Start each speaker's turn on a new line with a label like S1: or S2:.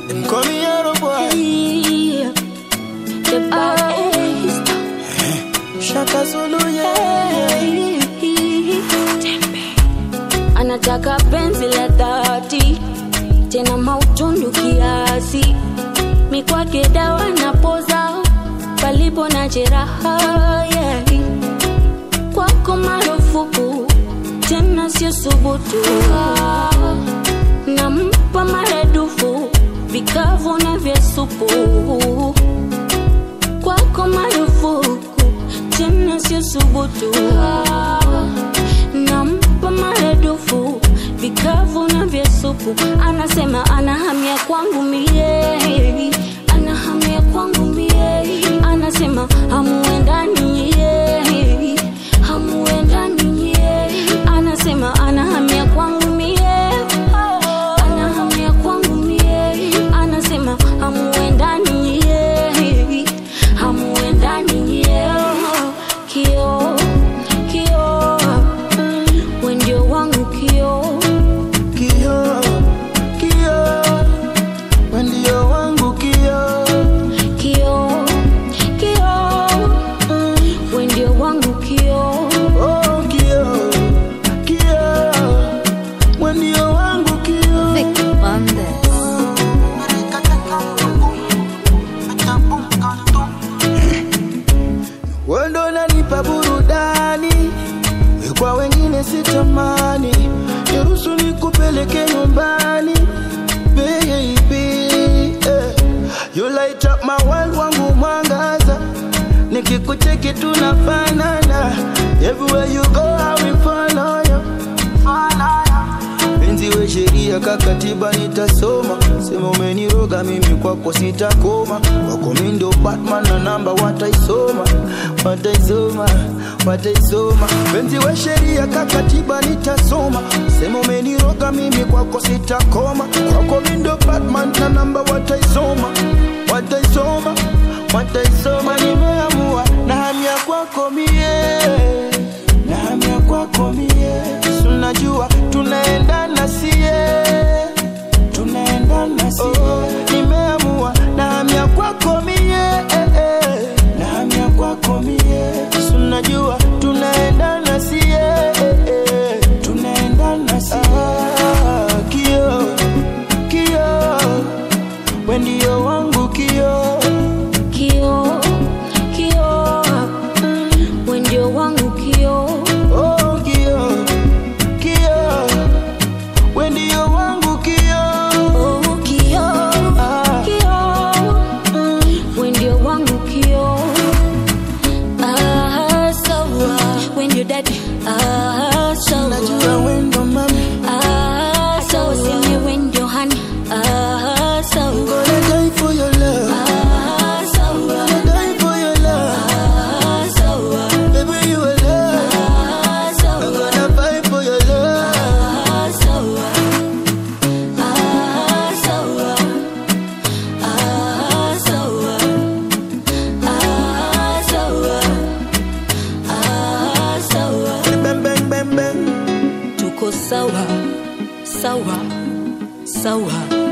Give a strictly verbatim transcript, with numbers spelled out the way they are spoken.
S1: Them call me Yaro boy.
S2: Yeah. The baddest.
S1: Shaka Zulu, yeah.
S2: Anataka penzi la dhati, tena mautundu kiasi. Mikwake dawa na poza, palipo na jeraha, yeah. Kwako marufuku, tena sio subutu. Nampa maradufu, vikavu na vya supu. Kwako marufuku, tena sio subutu. Nampa maradufu, vikavu na vya supu. Anasema anahamia kwangu mie, anahamia kwangu mie. Anasema hamuendani ye, hamuendani ye. Anasema anahamia kwangu mie, anahamia kwangu mie. Anasema hamuendani ye, hamuendani ye. Kio, kio, wendio wangu kio.
S1: Kio, kio, wendio wangu kio.
S2: Kio, kio, wendio wangu kio.
S1: Oh, kio, kio, wendio wangu kio.
S3: Vic Bandes.
S1: Wendo nanipa burudani, kwa wengine sitamani. Niruhusu nikupeleke nyumbani, baby, eh. You light up my world, wangu mwangaza. Nikikucheki tunafanana. Everywhere you go I will follow you. Penzi we sheria kakatiba nitasoma. Sema umeniroga mimi kwako sitakoma. Wako mindo Batman na namba wataisoma. Wataisoma, wataisoma. Penzi we sheria kakatiba nitasoma. Sema umeniroga mimi kwako sitakoma. Wako mindo Batman na namba wataisoma. Wataisoma, wataisoma. Nimeamua na hamia kwako mie, na hamia kwako mie. Unajua tunaendana siye, tunaendana siye. Oh, nimeamua na hamia kwako mie, eh, eh. Na hamia kwako mie. Unajua tunaendana siye, eh, eh. Tunaendana siye. Ah, kio, kio, wendio wangu kio.
S2: Kio, kio, wendio wangu kio.
S1: Oh, kio, kio, wendio wangu kio.
S2: Oh, kio,
S1: Ah.
S2: kio, wendio wangu kio. Ah, sawa, wendio daddy. Ah, sawa.
S1: Najua wendo mami.
S2: Ah, sawa, sini wendio honey. Ah, sawa.
S1: Gonna die for your love.
S2: Ah, sawa.
S1: Gonna die for your love.
S2: Ah, sawa.
S1: Baby, you a love.
S2: Ah, sawa.
S1: I'm gonna fight for your love.
S2: Ah, sawa. Ah, sawa. Ah, sawa. Ah, sawa. Ah, sawa.
S1: Bang, bang, bang, bang.
S2: Tuko sawa, sawa, sawa.